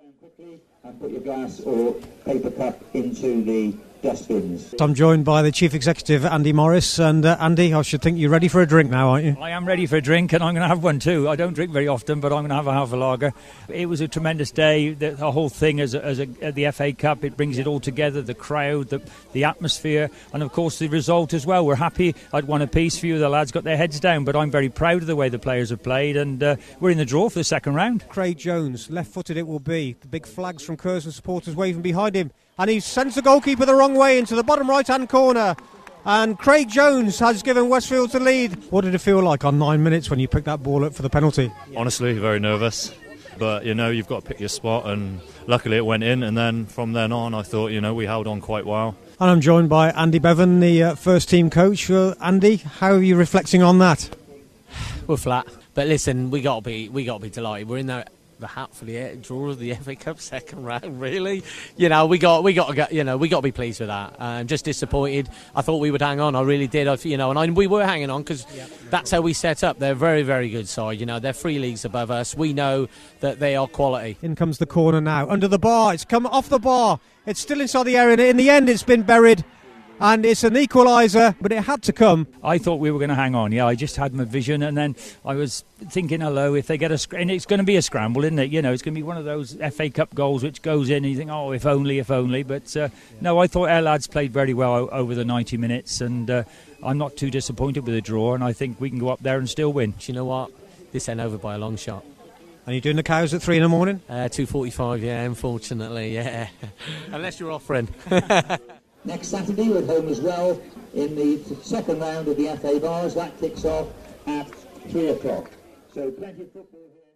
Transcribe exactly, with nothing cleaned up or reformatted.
Quickly and put your glass or paper cup into the dustbins. I'm joined by the Chief Executive, Andy Morris. And uh, Andy, I should think you're ready for a drink now, aren't you? I am ready for a drink, and I'm going to have one too. I don't drink very often, but I'm going to have a half a lager. It was a tremendous day. The, the whole thing as, a, as a, the F A Cup, it brings it all together, the crowd, the, the atmosphere, and of course the result as well. We're happy. I'd won a piece. Few of the lads got their heads down, but I'm very proud of the way the players have played, and uh, we're in the draw for the second round. Craig Jones, left-footed it will be. The big flags from Curzon supporters waving behind him, and he sends the goalkeeper the wrong way into the bottom right-hand corner. And Craig Jones has given Westfield the lead. What did it feel like on nine minutes when you picked that ball up for the penalty? Honestly, very nervous. But, you know, you've got to pick your spot, and luckily it went in. And then from then on, I thought, you know, we held on quite well. And I'm joined by Andy Bevan, the uh, first-team coach. Uh, Andy, how are you reflecting on that? We're flat. But listen, we got to be we got to be delighted. We're in there. The hat for the draw of the F A Cup second round, really. You know, we got we got to get, you know, we got to be pleased with that. I'm um, just disappointed. I thought we would hang on. I really did. I, you know, and I, we were hanging on because yep. that's how we set up. They're a very, very good side. You know, they're three leagues above us. We know that they are quality. In comes the corner now, under the bar. It's come off the bar. It's still inside the area. In the end, it's been buried. And it's an equaliser, but it had to come. I thought we were going to hang on. Yeah, I just had my vision, and then I was thinking, hello, if they get a... Sc- and it's going to be a scramble, isn't it? You know, it's going to be one of those F A Cup goals which goes in, and you think, oh, if only, if only. But uh, no, I thought our lads played very well o- over the ninety minutes, and uh, I'm not too disappointed with the draw, and I think we can go up there and still win. Do you know what? This ain't over by a long shot. Are you doing the cows at three in the morning? Uh, two forty-five, yeah, unfortunately, yeah. Unless you're offering. Next Saturday we're at home as well in the second round of the F A Bars. That kicks off at three o'clock. So plenty of football here.